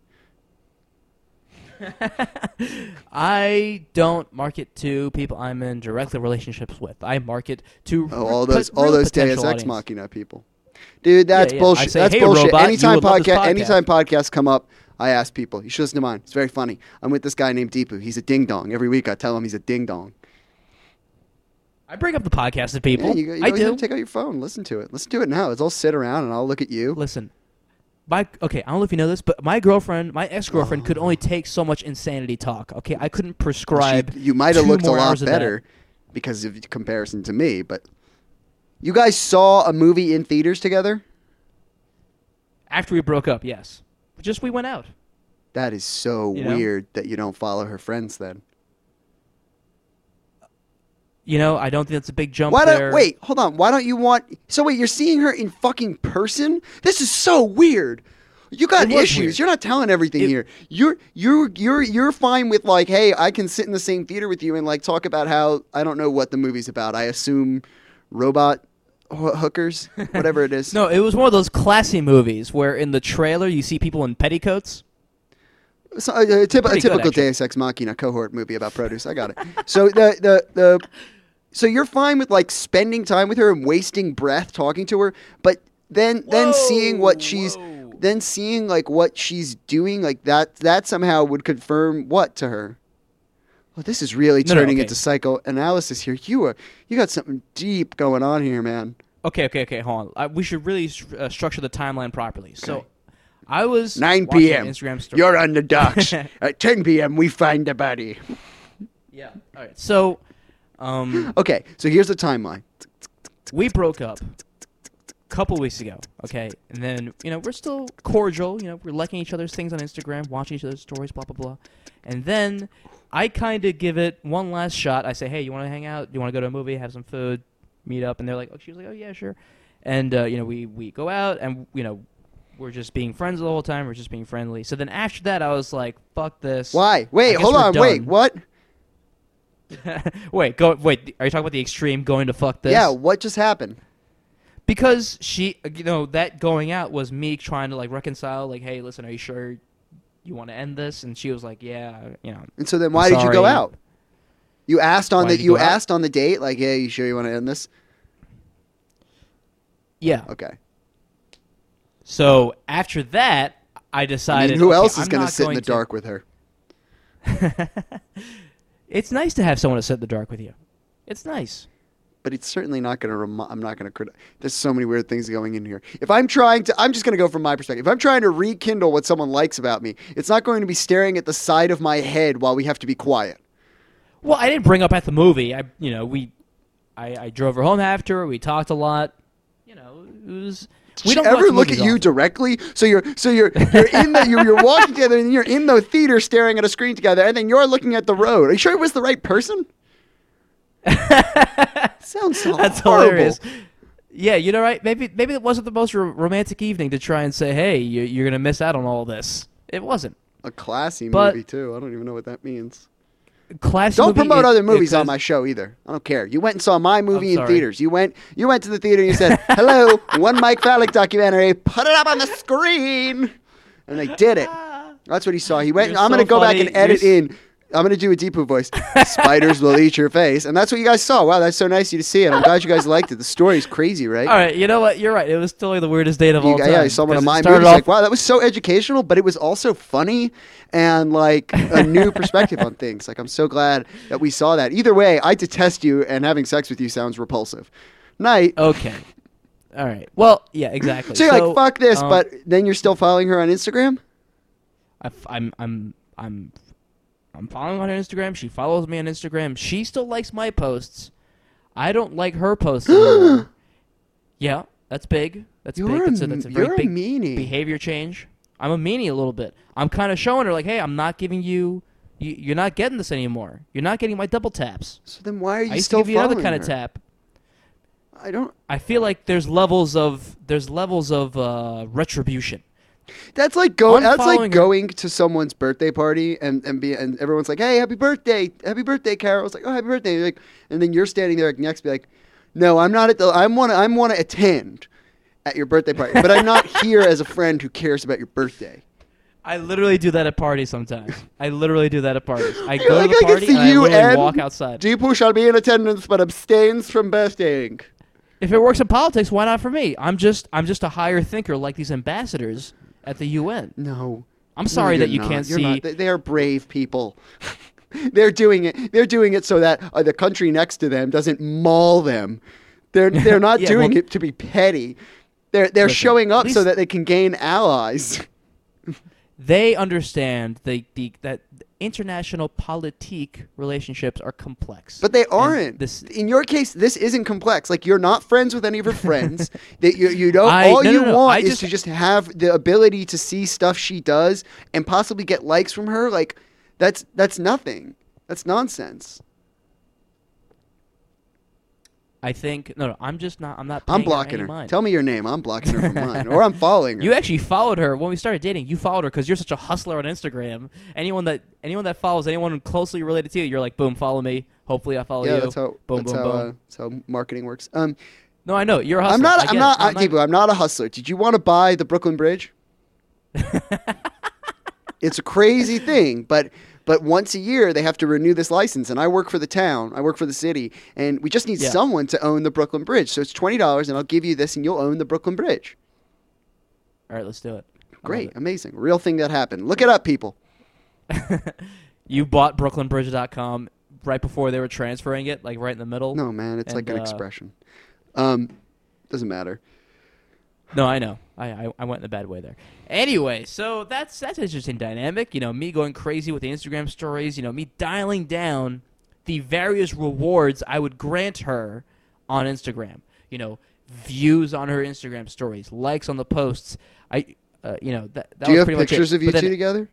S2: I don't market to people I'm in direct relationships with. I market to
S1: All those
S2: real
S1: Deus
S2: potential
S1: Ex
S2: audience.
S1: Machina people. Dude, that's
S2: Yeah. I
S1: bullshit.
S2: say,
S1: That's
S2: "Hey,
S1: bullshit.
S2: robot, you
S1: Anytime
S2: would love this podcast."
S1: anytime podcasts come up, I ask people, you should listen to mine. It's very funny. I'm with this guy named Deepu. He's a ding dong. Every week I tell him he's a ding dong.
S2: I bring up the podcast to people.
S1: Yeah, you
S2: I
S1: always
S2: do.
S1: have to take out your phone. Listen to it. Listen to it now. I'll sit around and I'll look at you.
S2: Listen, I don't know if you know this, but my ex-girlfriend, could only take so much insanity talk. Okay, I couldn't prescribe.
S1: You might have
S2: 2
S1: looked a
S2: more
S1: lot
S2: hours of that.
S1: better because of comparison to me, but you guys saw a movie in theaters together?
S2: After we broke up, yes. We went out.
S1: That is so
S2: You know?
S1: weird that you don't follow her friends then.
S2: I don't think that's a big jump
S1: Why
S2: there.
S1: don't wait? Hold on. Why don't you want? So wait, you're seeing her in fucking person? This is so weird. You got
S2: It was
S1: issues.
S2: weird.
S1: You're not telling everything here. You're fine with like, hey, I can sit in the same theater with you and like talk about how I don't know what the movie's about. I assume robot hookers, whatever it is.
S2: No, it was one of those classy movies where in the trailer you see people in petticoats.
S1: So, a typical
S2: actually.
S1: Deus Ex Machina cohort movie about produce. I got it. So so you're fine with like spending time with her and wasting breath talking to her, but then seeing what she's then seeing like what she's doing like that somehow would confirm what to her. Well, this is really turning into psychoanalysis here. You got something deep going on here, man.
S2: Okay, hold on. We should really structure the timeline properly. So, I was
S1: 9
S2: watching
S1: p.m.
S2: an Instagram story.
S1: You're on the docks. At 10 p.m. we find the body.
S2: Yeah. All right. So,
S1: okay, so here's the timeline.
S2: we broke up a couple weeks ago. Okay, and then we're still cordial. We're liking each other's things on Instagram, watching each other's stories, blah blah blah, and then I kind of give it one last shot. I say, hey, you want to hang out? You want to go to a movie, have some food, meet up? And they're like, she was like, oh yeah, sure. And we go out, and we're just being friends the whole time. We're just being friendly. So then after that, I was like, fuck this.
S1: Why? Wait, hold on. Wait, what?
S2: Wait. Are you talking about the extreme going to fuck this?
S1: Yeah. What just happened?
S2: Because she, that going out was me trying to like reconcile. Like, hey, listen, are you sure you want to end this? And she was like, yeah,
S1: And so then, why did you go out? You asked on the date, like, hey, you sure you want to end this?
S2: Yeah.
S1: Okay.
S2: So after that, I decided.
S1: Who else is
S2: going
S1: to sit in the dark with her?
S2: It's nice to have someone to sit in the dark with you. It's nice.
S1: But it's certainly not going to. I'm not going to. There's so many weird things going in here. If I'm trying to, I'm just going to go from my perspective. If I'm trying to rekindle what someone likes about me, it's not going to be staring at the side of my head while we have to be quiet.
S2: Well, I didn't bring up at the movie. I drove her home after. We talked a lot. It was. We don't
S1: ever look at you directly? So you're in the you're walking together and you're in the theater staring at a screen together, and then you're looking at the road. Are you sure it was the right person? Sounds so
S2: That's
S1: horrible.
S2: hilarious. Yeah, right. Maybe it wasn't the most romantic evening to try and say, hey, you're gonna miss out on all this. It wasn't.
S1: A classy movie too. I don't even know what that means.
S2: Classy.
S1: Don't
S2: movie,
S1: promote other movies on my show either. I don't care. You went and saw my movie in theaters. You went to the theater and you said, hello, one Mike Fallick documentary. Put it up on the screen. And they did it. That's what he saw. He went, I'm going to go back and edit in. I'm going to do a Deepu voice. Spiders will eat your face. And that's what you guys saw. Wow, that's so nice of you to see it. I'm glad you guys liked it. The story's crazy, right?
S2: All right, you know what? You're right. It was totally the weirdest date of all time.
S1: Yeah, I saw one of my movies. Like, wow, that was so educational, but it was also funny and like a new perspective on things. Like, I'm so glad that we saw that. Either way, I detest you, and having sex with you sounds repulsive. Night.
S2: Okay. All right. Well, yeah, exactly.
S1: So you're like, fuck this, but then you're still following her on Instagram?
S2: I'm following her on Instagram. She follows me on Instagram. She still likes my posts. I don't like her posts anymore. Yeah, that's big. That's big. That's a very big
S1: meanie.
S2: Behavior change. I'm a meanie a little bit. I'm kind of showing her like, hey, I'm not giving you. You're not getting this anymore. You're not getting my double taps.
S1: So then why are you
S2: I used
S1: still
S2: to give you another
S1: following
S2: kind
S1: her?
S2: of tap.
S1: I
S2: feel like there's levels of retribution.
S1: That's like going to someone's birthday party and everyone's like, hey, happy birthday, Carol. It's like, oh, happy birthday. Like, and then you're standing there next, be like, no, I'm not I want to attend at your birthday party, but I'm not here as a friend who cares about your birthday.
S2: I literally do that at parties sometimes. I go to
S1: like,
S2: the party and I literally walk outside.
S1: Deepu shall be in attendance but abstains from birthdaying.
S2: If it works in politics, why not for me? I'm just a higher thinker like these ambassadors at the UN.
S1: No.
S2: I'm sorry that you
S1: not.
S2: can't
S1: You're
S2: see.
S1: Not. They are brave people. They're doing it so that the country next to them doesn't maul them. They're not doing it to be petty. They're showing up so that they can gain allies.
S2: They understand that international politique relationships are complex.
S1: But they aren't. In your case, this isn't complex. Like, you're not friends with any of her friends. That you don't. All you want is to just have the ability to see stuff she does and possibly get likes from her. Like, that's nothing. That's nonsense.
S2: I think no, I'm just not. I'm not.
S1: I'm
S2: paying
S1: blocking
S2: any
S1: her.
S2: mind.
S1: Tell me your name. I'm blocking her from mine, or I'm following her.
S2: You actually followed her when we started dating. You followed her because you're such a hustler on Instagram. Anyone that follows anyone closely related to you, you're like, boom, follow me. Hopefully, I follow you.
S1: That's how.
S2: Boom,
S1: that's
S2: boom,
S1: how,
S2: boom.
S1: that's how marketing works.
S2: No, I know you're a hustler.
S1: I'm not a hustler. Did you want to buy the Brooklyn Bridge? It's a crazy thing, but once a year they have to renew this license, and I work for the town, I work for the city, and we just need someone to own the Brooklyn Bridge. So it's $20, and I'll give you this, and you'll own the Brooklyn Bridge.
S2: All right, let's do it.
S1: Great, amazing, real thing that happened. Look it up, people.
S2: You bought BrooklynBridge.com right before they were transferring it, like right in the middle.
S1: No, man, it's like an expression. Doesn't matter.
S2: No, I know. I went in a bad way there. Anyway, so that's an interesting dynamic. You know, me going crazy with the Instagram stories. You know, me dialing down the various rewards I would grant her on Instagram. You know, views on her Instagram stories, likes on the posts. That
S1: Do you
S2: was
S1: have
S2: pretty much
S1: pictures
S2: it.
S1: of you
S2: But
S1: two
S2: then,
S1: together?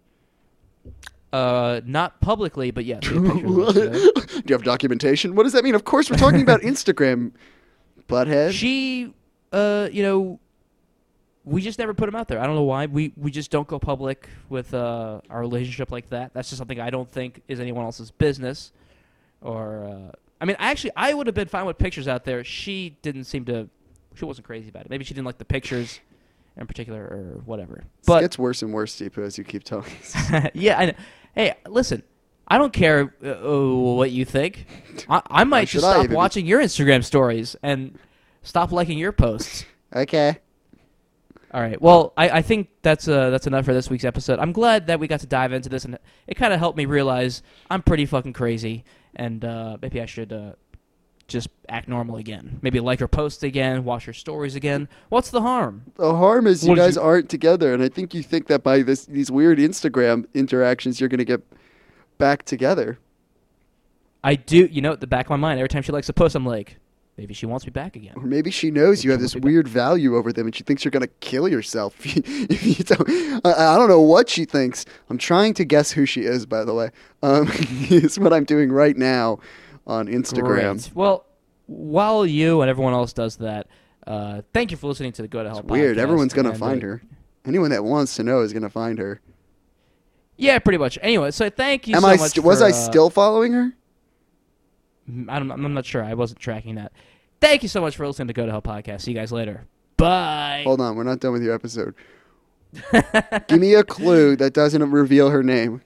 S2: Not publicly, but yes. We have pictures of us together.
S1: Do you have documentation? What does that mean? Of course, we're talking about Instagram, butthead.
S2: She, you know, we just never put them out there. I don't know why. We just don't go public with our relationship like that. That's just something I don't think is anyone else's business. Or, I mean, actually, I would have been fine with pictures out there. She wasn't crazy about it. Maybe she didn't like the pictures in particular or whatever. But
S1: it gets worse and worse, Deepu, as you keep telling us.
S2: yeah, I know. Hey, listen. I don't care what you think. I might just stop watching your Instagram stories and stop liking your posts.
S1: Okay.
S2: All right. Well, I think that's enough for this week's episode. I'm glad that we got to dive into this, and it kind of helped me realize I'm pretty fucking crazy, and maybe I should just act normal again. Maybe like her posts again, watch her stories again. What's the harm?
S1: The harm is you guys aren't together, and I think you think that by these weird Instagram interactions, you're going to get back together.
S2: I do. You know, at the back of my mind, every time she likes a post, I'm like, maybe she wants me back again.
S1: Or maybe she knows you have this weird value over them, and she thinks you're going to kill yourself. If you don't, I don't know what she thinks. I'm trying to guess who she is, by the way. It's what I'm doing right now on Instagram.
S2: Great. Well, while you and everyone else does that, thank you for listening to the Go to Hell podcast.
S1: Weird. Everyone's going to find her. Anyone that wants to know is going to find her.
S2: Yeah, pretty much. Anyway, so thank you so much
S1: Was I still following her?
S2: I'm not sure. I wasn't tracking that. Thank you so much for listening to Go to Hell podcast. See you guys later. Bye.
S1: Hold on. We're not done with your episode. Give me a clue that doesn't reveal her name.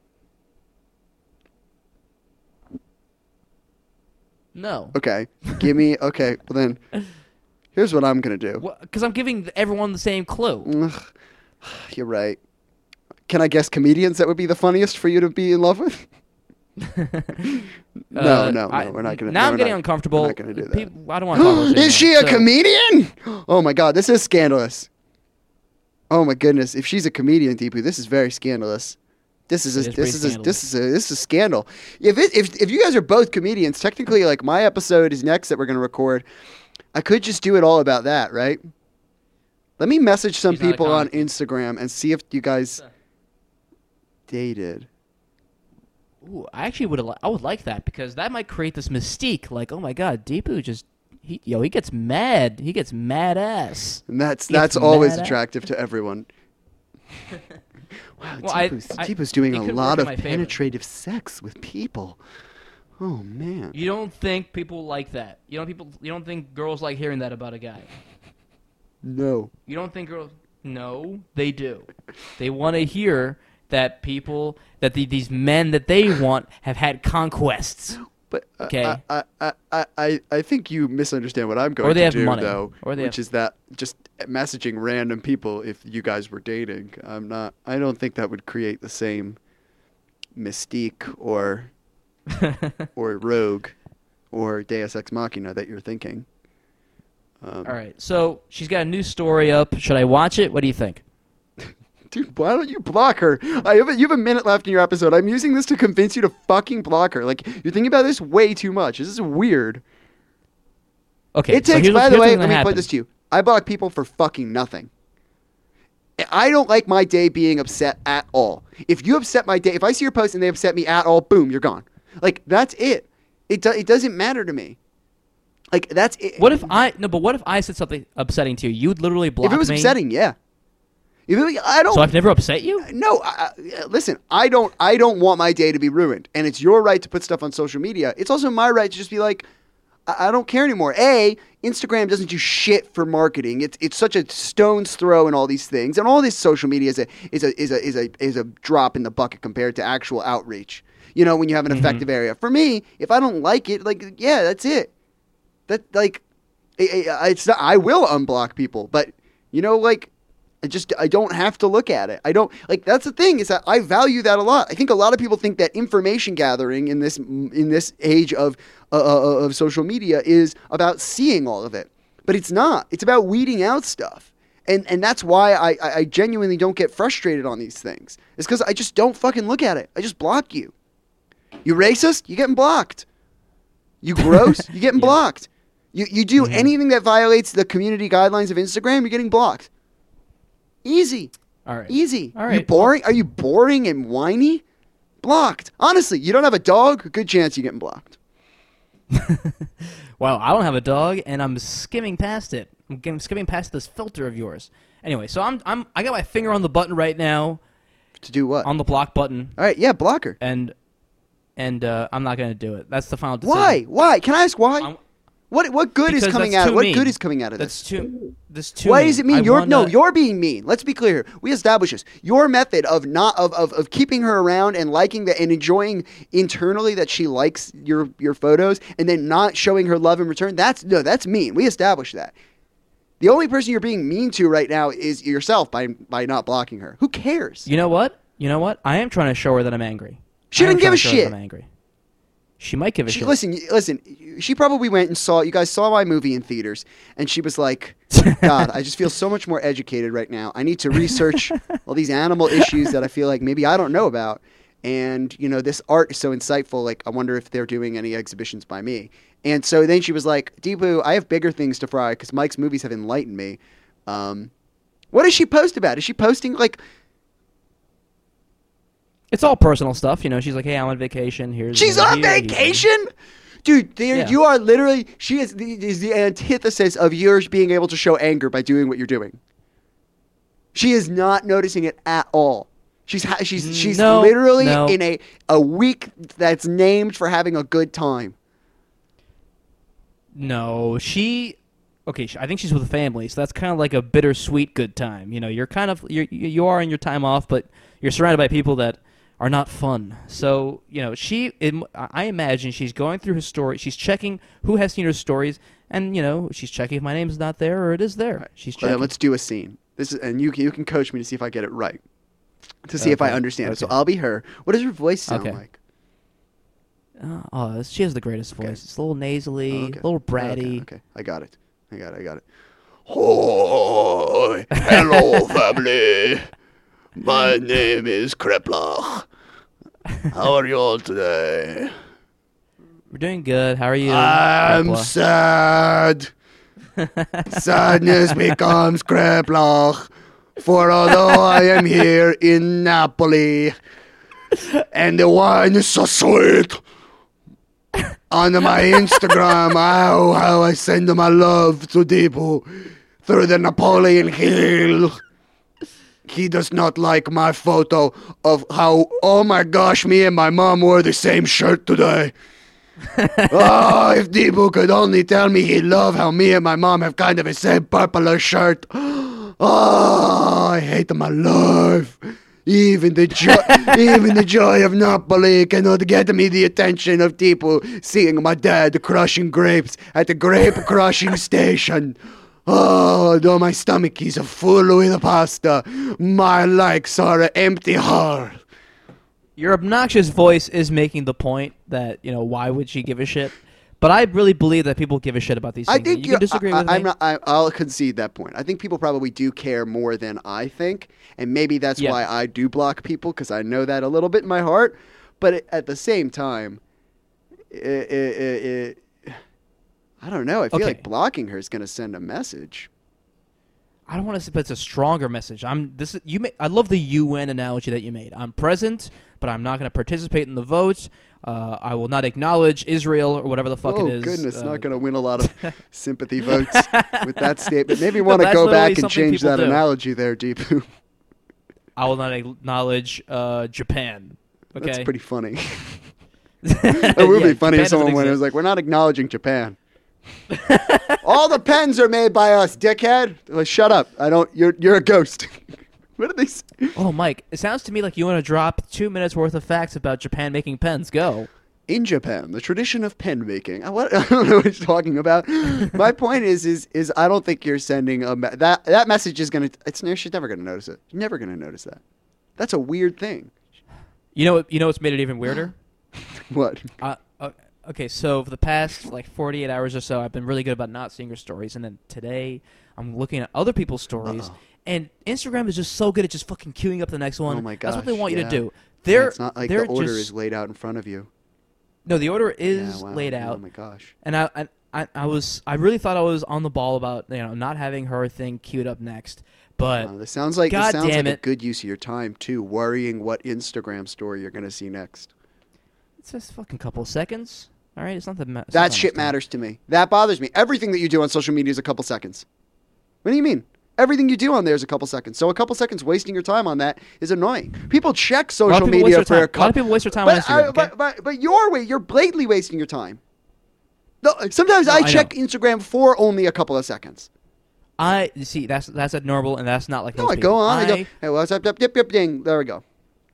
S2: No.
S1: Okay. Okay. Well, then, here's what I'm going to do.
S2: Because I'm giving everyone the same clue.
S1: Ugh, you're right. Can I guess comedians that would be the funniest for you to be in love with? No, we're not going to.
S2: Now I'm getting uncomfortable.
S1: We're not going to do that.
S2: I don't want to talk about this
S1: Is she
S2: anymore,
S1: a comedian? Oh my God, this is scandalous. Oh my goodness, if she's a comedian, Deepu, this is very scandalous. This is a scandal. If you guys are both comedians, technically, like my episode is next that we're going to record. I could just do it all about that, right? Let me message some people on Instagram and see if you guys dated.
S2: Ooh, I actually I would like that because that might create this mystique. Like, oh my God, Deepu he gets mad. He gets mad ass.
S1: And that's always attractive to everyone. Wow,
S2: well,
S1: Deepu's doing a lot of
S2: penetrative
S1: sex with people. Oh man.
S2: You don't think people like that? You don't think girls like hearing that about a guy?
S1: No.
S2: You don't think girls? No, they do. They want to hear that these men that they want have had conquests.
S1: But
S2: okay.
S1: I think you misunderstand what I'm going
S2: or they
S1: to
S2: have
S1: do,
S2: money.
S1: though, which is that just messaging random people if you guys were dating. I don't think that would create the same mystique or rogue or Deus Ex Machina that you're thinking.
S2: All right. So she's got a new story up. Should I watch it? What do you think?
S1: Dude, why don't you block her? You have a minute left in your episode. I'm using this to convince you to fucking block her. Like, you're thinking about this way too much. This is weird.
S2: Okay.
S1: It takes, by the way, let me put this to you. I block people for fucking nothing. I don't like my day being upset at all. If you upset my day, if I see your post and they upset me at all, boom, you're gone. Like, that's it. It doesn't matter to me. Like that's it.
S2: What if I said something upsetting to you? You'd literally block me.
S1: If it was upsetting, yeah. I don't.
S2: So I've never upset you?
S1: No, listen. I don't want my day to be ruined, and it's your right to put stuff on social media. It's also my right to just be like, I don't care anymore. Instagram doesn't do shit for marketing. It's such a stone's throw in all these things, and all this social media is a drop in the bucket compared to actual outreach. You know, when you have an effective area. For me, if I don't like it, like, yeah, that's it. That like, it's not, I will unblock people, but you know, like, I don't have to look at it. I don't like. That's the thing, is that I value that a lot. I think a lot of people think that information gathering in this age of social media is about seeing all of it, but it's not. It's about weeding out stuff, and that's why I genuinely don't get frustrated on these things. It's because I just don't fucking look at it. I just block you. You racist? You getting blocked. You gross? You getting blocked. You do anything that violates the community guidelines of Instagram, you're getting blocked. Easy.
S2: All right.
S1: Easy.
S2: All right.
S1: You boring? Are you boring and whiny? Blocked. Honestly, you don't have a dog? Good chance you're getting blocked.
S2: Well, I don't have a dog, and I'm skimming past it. I'm skimming past this filter of yours. Anyway, so I got my finger on the button right now.
S1: To do what?
S2: On the block button.
S1: All right, yeah, block her.
S2: And I'm not going to do it. That's the final decision.
S1: Why? Can I ask why? What good is coming out? What good is coming out of this?
S2: That's too.
S1: Why does it mean you're being mean? Let's be clear. We establish this. Your method of keeping her around and liking that and enjoying internally that she likes your photos and then not showing her love in return. That's mean. We established that. The only person you're being mean to right now is yourself by not blocking her. Who cares?
S2: You know what? I am trying to show her that I'm angry.
S1: She didn't give a shit.
S2: I'm angry. She might give a shit.
S1: Listen. She probably went and you guys saw my movie in theaters, and she was like, God, I just feel so much more educated right now. I need to research all these animal issues that I feel like maybe I don't know about. And, you know, this art is so insightful. Like, I wonder if they're doing any exhibitions by me. And so then she was like, Deepu, I have bigger things to fry because Mike's movies have enlightened me. What does she post about? Is she posting, like...
S2: It's all personal stuff, you know. She's like, "Hey, I'm on vacation."
S1: She's on vacation, dude. You are literally. She is the antithesis of yours being able to show anger by doing what you're doing. She is not noticing it at all. She's literally in a week that's named for having a good time.
S2: No, I think she's with a family, so that's kind of like a bittersweet good time. You know, you are in your time off, but you're surrounded by people that are not fun. So, you know, I imagine she's going through her story. She's checking who has seen her stories, and, you know, she's checking if my name's not there or it is there. Right. She's checking.
S1: Let's do a scene. And you can coach me to see if I get it right, to see if I understand it. So I'll be her. What does her voice sound like?
S2: She has the greatest voice. Okay. It's a little nasally, a little bratty.
S1: Okay. I got it. Hi, hello, family. My name is Kreplach. How are you all today?
S2: We're doing good. How are you?
S1: I'm sad. Sadness becomes Kreplach. For although I am here in Napoli, and the wine is so sweet, on my Instagram, how I send my love to people through the Napoleon Hill. He does not like my photo of how, oh my gosh, me and my mom wore the same shirt today. If Deepu could only tell me he loved how me and my mom have kind of the same purple shirt. I hate my life. Even the joy of Napoli cannot get me the attention of Deepu seeing my dad crushing grapes at the grape crushing station. Oh, though my stomach is full with pasta, my likes are an empty heart.
S2: Your obnoxious voice is making the point that, you know, why would she give a shit? But I really believe that people give a shit about these things.
S1: I think
S2: you can disagree with me.
S1: I'll concede that point. I think people probably do care more than I think, and maybe that's why I do block people, because I know that a little bit in my heart. But at the same time, I don't know. I feel like blocking her is going to send a message.
S2: I don't want to say, but it's a stronger message. I love the UN analogy that you made. I'm present, but I'm not going to participate in the votes. I will not acknowledge Israel or whatever the fuck it is.
S1: Oh, goodness. Not going to win a lot of sympathy votes with that statement. Maybe you want to
S2: that's
S1: go
S2: literally
S1: back and
S2: something
S1: change
S2: people
S1: that
S2: do.
S1: analogy there, Deepu.
S2: I will not acknowledge Japan. Okay,
S1: That's pretty funny. It would be funny
S2: Japan
S1: if someone
S2: doesn't
S1: went and was
S2: exist.
S1: like, we're not acknowledging Japan. All the pens are made by us, dickhead. Like, shut up. You're a ghost. What did they say?
S2: Oh, Mike, it sounds to me like you want to drop 2 minutes worth of facts about Japan making pens. Go.
S1: In Japan, the tradition of pen making. I don't know what he's talking about. My point is I don't think you're sending that message is gonna. She's never gonna notice it. She's never gonna notice that. That's a weird thing.
S2: You know what's made it even weirder?
S1: What?
S2: Okay, so for the past 48 hours or so, I've been really good about not seeing your stories, and then today I'm looking at other people's stories, and Instagram is just so good at just fucking queuing up the next one.
S1: Oh my
S2: That's what they
S1: gosh,
S2: want you to
S1: yeah.
S2: do.
S1: It's not like the
S2: they're
S1: order
S2: just,
S1: is laid out in front of you.
S2: No, the order is
S1: Yeah, wow.
S2: laid
S1: Oh
S2: out,
S1: my gosh.
S2: and I really thought I was on the ball about not having her thing queued up next, but
S1: Wow, this sounds like
S2: God damn
S1: a
S2: it.
S1: good use of your time too, worrying what Instagram story you're gonna see next.
S2: it's just a fucking couple of seconds. All right, it's not the
S1: That shit matters to me. That bothers me. Everything that you do on social media is a couple seconds. What do you mean? Everything you do on there is a couple seconds. So a couple seconds wasting your time on that is annoying. People check social media for a
S2: A lot of
S1: couple.
S2: people waste their time on Instagram. Okay?
S1: But you're blatantly wasting your time. No, sometimes
S2: No,
S1: I
S2: I
S1: check Instagram for only a couple of seconds.
S2: You see, that's abnormal, and that's not like
S1: No,
S2: most
S1: I go
S2: people.
S1: on. I go, hey, what's up? Yep, ding. There we go.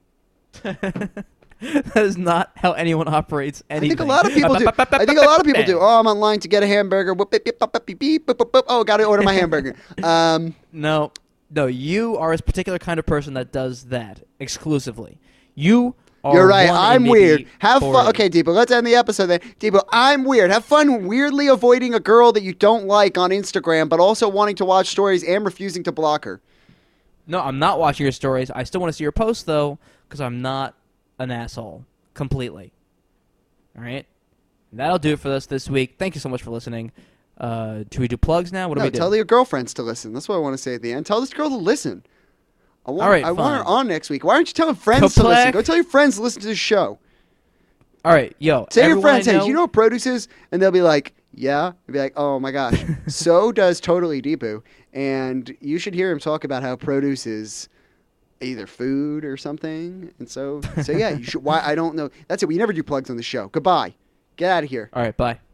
S2: That is not how anyone operates anything.
S1: I think a lot of people do. I think a lot of people do. Oh, I'm online to get a hamburger. Whoop, beep, beep, beep, beep, beep, boop, boop, boop. Oh, got to order my hamburger.
S2: No, you are a particular kind of person that does that exclusively. You are
S1: You're right.
S2: one in
S1: I'm
S2: maybe
S1: weird. Have
S2: 40.
S1: fun. Okay, Deepo, let's end the episode then. Deepo, I'm weird. Have fun weirdly avoiding a girl that you don't like on Instagram, but also wanting to watch stories and refusing to block her.
S2: No, I'm not watching your stories. I still want to see your posts, though, because I'm not an asshole. Completely. All right? And that'll do it for us this week. Thank you so much for listening. Do we do plugs now? What do
S1: No,
S2: we do?
S1: tell your girlfriends to listen. That's what I want to say at the end. Tell this girl to listen. I want her
S2: fine.
S1: on next week. Why aren't you telling friends to listen?
S2: Kaplak.
S1: Go tell your friends to listen to this show.
S2: All right, yo.
S1: Say to your
S2: everyone
S1: friends,
S2: I
S1: hey,
S2: know-
S1: do you know what produce is? And they'll be like, yeah. They'll be like, oh my gosh. So does Totally Deepu. And you should hear him talk about how produce is either food or something. And so yeah, you should. Why? I don't know. That's it. We never do plugs on the show. Goodbye. Get out of here.
S2: All right, bye.